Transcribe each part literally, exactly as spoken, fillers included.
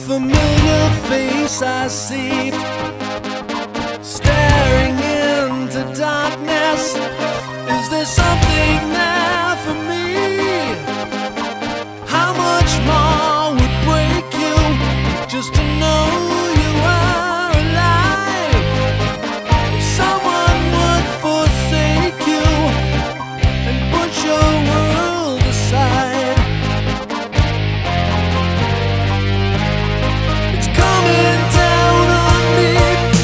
familiar face I see, staring into darkness. Is there something there for me? How much more would break you just to know you are alive? If someone would forsake you and put your world aside, it's coming down on me.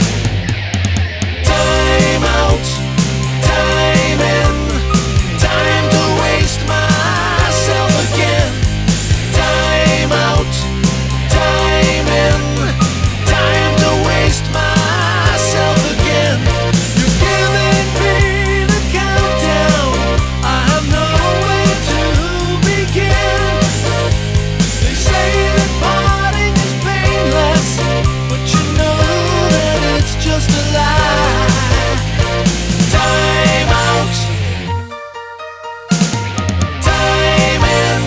Time out, time in, time to waste myself again. Time out, time in, time to waste myself again. You're giving me the countdown, I have nowhere to begin. They say that parting is painless, but you know that it's just a lie. Time out, time in.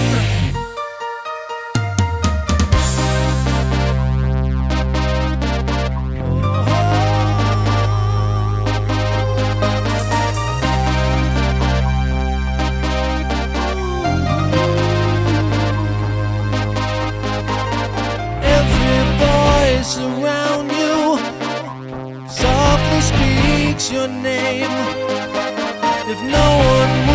Every voice around you softly speaks your name. If no one